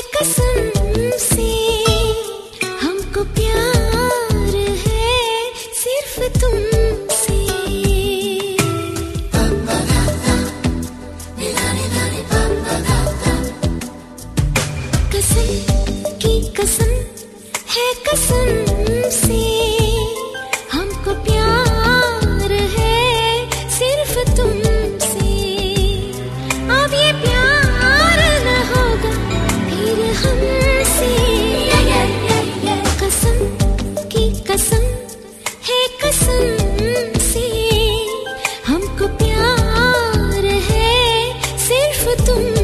कसम से हमको प्यार है सिर्फ तुमसे। कसम की कसम है कसम से हमको प्यार है सिर्फ तुमसे। अब ये प्यार न होगा फिर हमसे। कसम की कसम है कसम से हमको प्यार है सिर्फ तुमसे।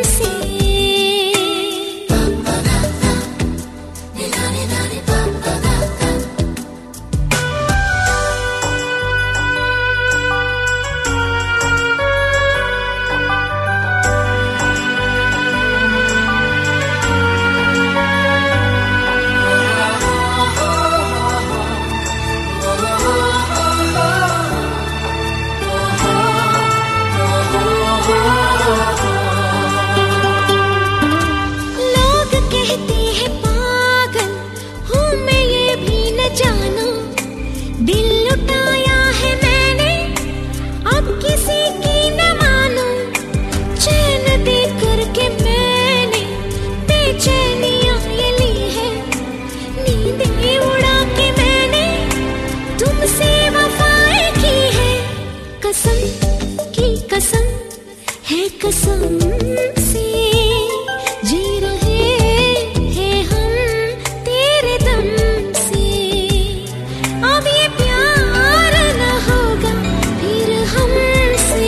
दिल लुटाया है मैंने अब किसी की न मानूं। चैन दे करके मैंने बेचैनियां ये ली है। नींदें उड़ा के मैंने तुमसे वफाएं की है। कसम की कसम है कसम से जी रहे हैं हम तेरे दम से। अब ये प्यार न होगा फिर हमसे।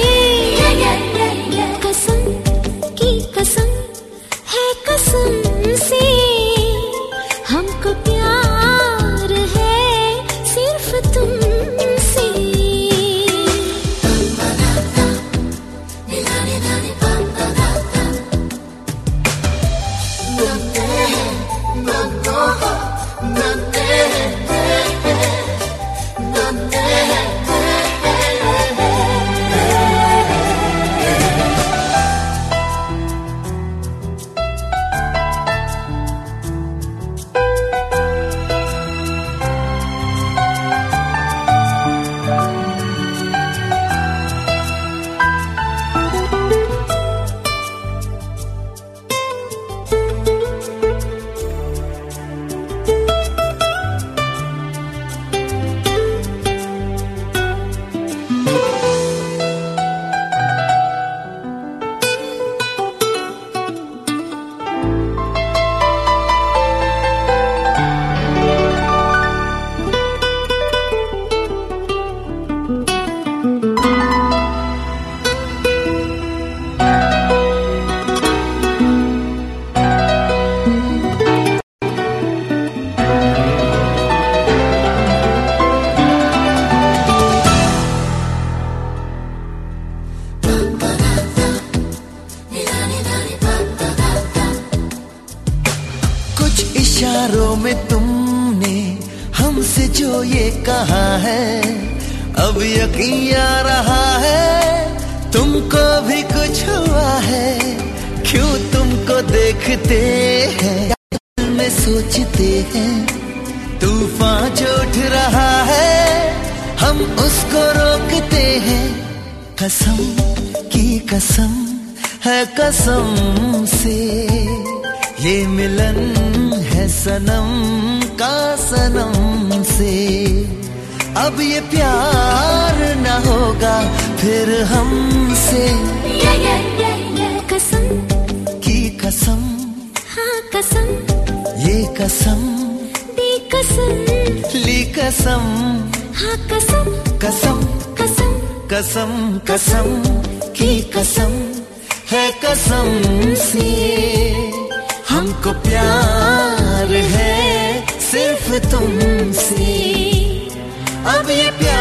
कसम की कसम है कसम से हमको प्यार है सिर्फ तुमसे। इशारों में तुमने हमसे जो ये कहा है अब यकीन आ रहा है तुमको भी कुछ हुआ है। क्यों तुमको देखते हैं दिल में सोचते हैं तूफान जो उठ रहा है हम उसको रोकते हैं। कसम की कसम है कसम से ये मिलन है सनम का सनम से। अब ये प्यार न होगा फिर हमसे। कसम की कसम हाँ कसम ये कसम दी कसम ली कसम हाँ कसम कसम कसम कसम कसम की कसम है कसम से हमको प्यार है सिर्फ तुमसे। अब ये प्यार